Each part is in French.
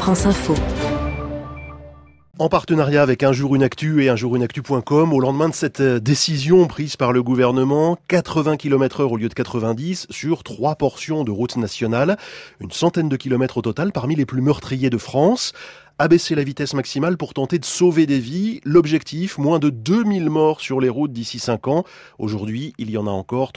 France Info. En partenariat avec Un Jour Une Actu et unjourunactu.com, au lendemain de cette décision prise par le gouvernement, 80 km/h au lieu de 90 sur 3 portions de routes nationales, une centaine de kilomètres au total parmi les plus meurtriers de France. Abaisser la vitesse maximale pour tenter de sauver des vies. L'objectif, moins de 2000 morts sur les routes d'ici 5 ans. Aujourd'hui, il y en a encore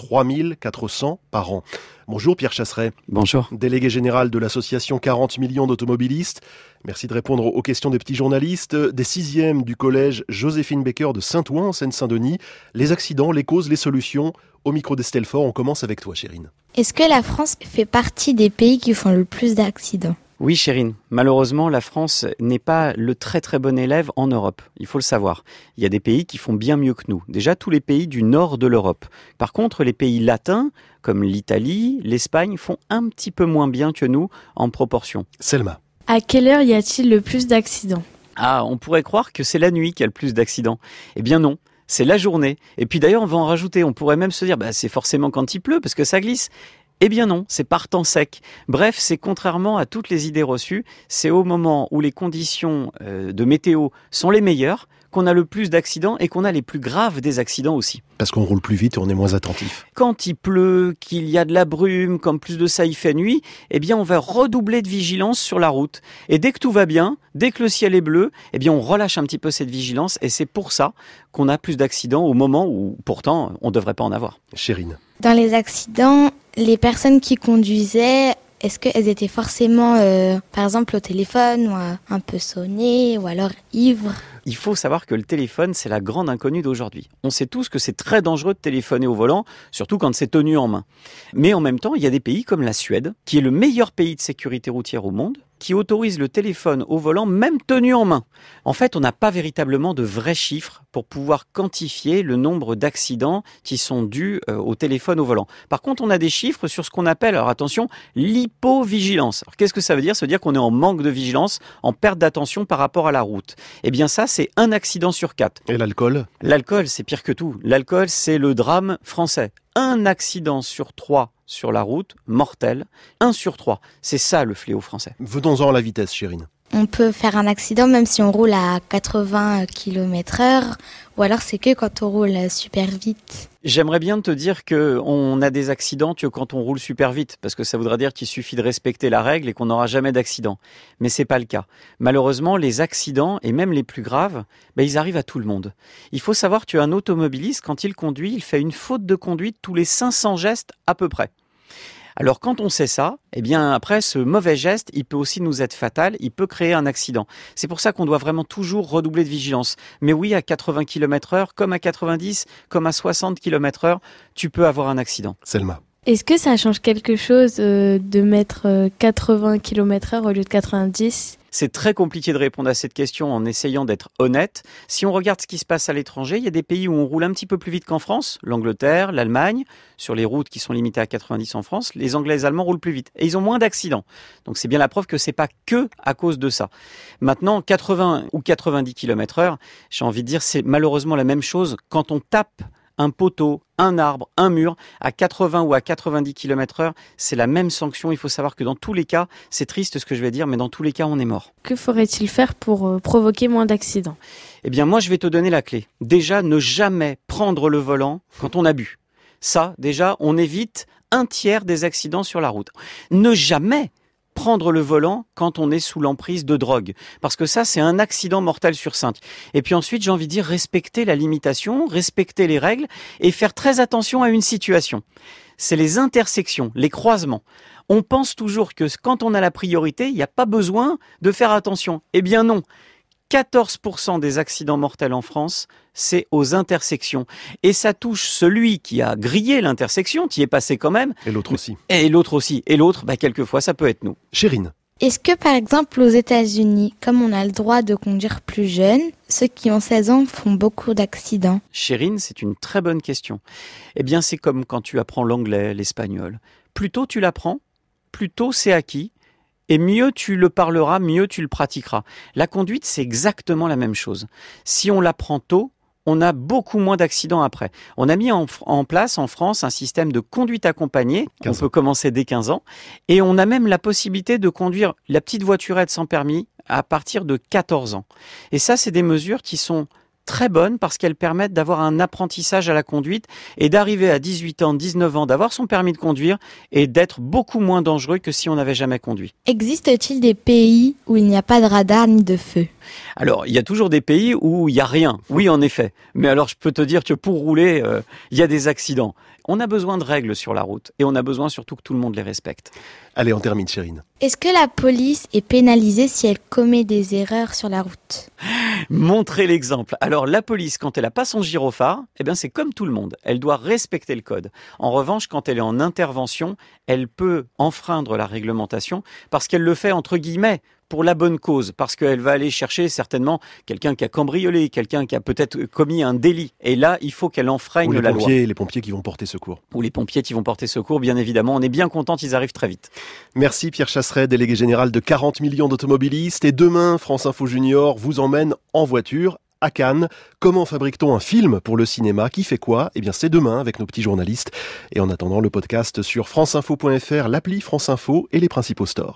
3400 par an. Bonjour Pierre Chasseret. Bonjour. Délégué général de l'association 40 millions d'automobilistes. Merci de répondre aux questions des petits journalistes. Des 6e du collège Joséphine Baker de Saint-Ouen en Seine-Saint-Denis. Les accidents, les causes, les solutions. Au micro d'Estelle Faure, on commence avec toi Chérine. Est-ce que la France fait partie des pays qui font le plus d'accidents ? Oui, Chérine. Malheureusement, la France n'est pas le très très bon élève en Europe. Il faut le savoir. Il y a des pays qui font bien mieux que nous. Déjà, tous les pays du nord de l'Europe. Par contre, les pays latins, comme l'Italie, l'Espagne, font un petit peu moins bien que nous en proportion. Selma. À quelle heure y a-t-il le plus d'accidents ? Ah, on pourrait croire que c'est la nuit qu'il y a le plus d'accidents. Eh bien non. C'est la journée. Et puis d'ailleurs, on va en rajouter. On pourrait même se dire, c'est forcément quand il pleut, parce que ça glisse. Eh bien non, c'est par temps sec. Bref, c'est contrairement à toutes les idées reçues, c'est au moment où les conditions de météo sont les meilleures qu'on a le plus d'accidents et qu'on a les plus graves des accidents aussi. Parce qu'on roule plus vite et on est moins attentif. Quand il pleut, qu'il y a de la brume, comme plus de ça il fait nuit, eh bien on va redoubler de vigilance sur la route. Et dès que tout va bien, dès que le ciel est bleu, eh bien on relâche un petit peu cette vigilance et c'est pour ça qu'on a plus d'accidents au moment où pourtant on ne devrait pas en avoir. Chérine. Dans les accidents, les personnes qui conduisaient, est-ce qu'elles étaient forcément, par exemple, au téléphone ou un peu sonnées ou alors ivres ? Il faut savoir que le téléphone, c'est la grande inconnue d'aujourd'hui. On sait tous que c'est très dangereux de téléphoner au volant, surtout quand c'est tenu en main. Mais en même temps, il y a des pays comme la Suède, qui est le meilleur pays de sécurité routière au monde, qui autorise le téléphone au volant même tenu en main. En fait, on n'a pas véritablement de vrais chiffres pour pouvoir quantifier le nombre d'accidents qui sont dus au téléphone au volant. Par contre, on a des chiffres sur ce qu'on appelle, alors attention, l'hypovigilance. Alors qu'est-ce que ça veut dire ? Ça veut dire qu'on est en manque de vigilance, en perte d'attention par rapport à la route. Eh bien ça, c'est 1 accident sur 4. Et l'alcool ? L'alcool, c'est pire que tout. L'alcool, c'est le drame français. 1 accident sur 3 sur la route, mortel. 1 sur 3. C'est ça le fléau français. Venons-en à la vitesse, Chérine. On peut faire un accident même si on roule à 80 km/h ou alors c'est que quand on roule super vite. J'aimerais bien te dire qu'on a des accidents que quand on roule super vite, parce que ça voudrait dire qu'il suffit de respecter la règle et qu'on n'aura jamais d'accident. Mais c'est pas le cas. Malheureusement, les accidents, et même les plus graves, ils arrivent à tout le monde. Il faut savoir qu'un automobiliste, quand il conduit, il fait une faute de conduite tous les 500 gestes à peu près. Alors quand on sait ça, eh bien après ce mauvais geste, il peut aussi nous être fatal, il peut créer un accident. C'est pour ça qu'on doit vraiment toujours redoubler de vigilance. Mais oui, à 80 km/h, comme à 90, comme à 60 km/h, tu peux avoir un accident. Selma. Est-ce que ça change quelque chose de mettre 80 km/h au lieu de 90 ? C'est très compliqué de répondre à cette question en essayant d'être honnête. Si on regarde ce qui se passe à l'étranger, il y a des pays où on roule un petit peu plus vite qu'en France, l'Angleterre, l'Allemagne, sur les routes qui sont limitées à 90 en France, les Anglais et les Allemands roulent plus vite et ils ont moins d'accidents. Donc c'est bien la preuve que c'est pas que à cause de ça. Maintenant, 80 ou 90 km/h, j'ai envie de dire, c'est malheureusement la même chose quand on tape un poteau, un arbre, un mur, à 80 ou à 90 km/h, c'est la même sanction. Il faut savoir que dans tous les cas, c'est triste ce que je vais dire, mais dans tous les cas, on est mort. Que faudrait-il faire pour provoquer moins d'accidents ? Eh bien, moi, je vais te donner la clé. Déjà, ne jamais prendre le volant quand on a bu. Ça, déjà, on évite 1/3 des accidents sur la route. Ne jamais prendre le volant quand on est sous l'emprise de drogue. Parce que ça, c'est un accident mortel sur 5. Et puis ensuite, j'ai envie de dire, respecter la limitation, respecter les règles et faire très attention à une situation. C'est les intersections, les croisements. On pense toujours que quand on a la priorité, il n'y a pas besoin de faire attention. Eh bien non. 14% des accidents mortels en France, c'est aux intersections. Et ça touche celui qui a grillé l'intersection, qui est passé quand même. Et l'autre aussi. Et l'autre aussi. Et l'autre, quelquefois, ça peut être nous. Chérine. Est-ce que par exemple aux États-Unis, comme on a le droit de conduire plus jeune, ceux qui ont 16 ans font beaucoup d'accidents ? Chérine, c'est une très bonne question. Eh bien, c'est comme quand tu apprends l'anglais, l'espagnol. Plus tôt tu l'apprends, plus tôt c'est acquis. Et mieux tu le parleras, mieux tu le pratiqueras. La conduite, c'est exactement la même chose. Si on l'apprend tôt, on a beaucoup moins d'accidents après. On a mis en place en France un système de conduite accompagnée. On peut commencer dès 15 ans. Et on a même la possibilité de conduire la petite voiturette sans permis à partir de 14 ans. Et ça, c'est des mesures qui sont très bonnes parce qu'elles permettent d'avoir un apprentissage à la conduite et d'arriver à 18 ans, 19 ans, d'avoir son permis de conduire et d'être beaucoup moins dangereux que si on n'avait jamais conduit. Existe-t-il des pays où il n'y a pas de radar ni de feu ? Alors, il y a toujours des pays où il n'y a rien. Oui, en effet. Mais alors, je peux te dire que pour rouler, il y a des accidents. On a besoin de règles sur la route et on a besoin surtout que tout le monde les respecte. Allez, on termine, Chérine. Est-ce que la police est pénalisée si elle commet des erreurs sur la route ? Montrer l'exemple. Alors, la police, quand elle n'a pas son gyrophare, c'est comme tout le monde. Elle doit respecter le code. En revanche, quand elle est en intervention, elle peut enfreindre la réglementation parce qu'elle le fait entre guillemets pour la bonne cause, parce qu'elle va aller chercher certainement quelqu'un qui a cambriolé, quelqu'un qui a peut-être commis un délit. Et là, il faut qu'elle enfreigne la loi. Les pompiers qui vont porter secours. Ou les pompiers qui vont porter secours, bien évidemment. On est bien content qu'ils arrivent très vite. Merci Pierre Chasseret, délégué général de 40 millions d'automobilistes. Et demain, France Info Junior vous emmène en voiture à Cannes. Comment fabrique-t-on un film pour le cinéma ? Qui fait quoi ? C'est demain avec nos petits journalistes. Et en attendant, le podcast sur franceinfo.fr, l'appli France Info et les principaux stores.